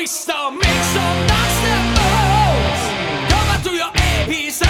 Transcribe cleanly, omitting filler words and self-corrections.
twist or make some nasty moves. Come on to your ABC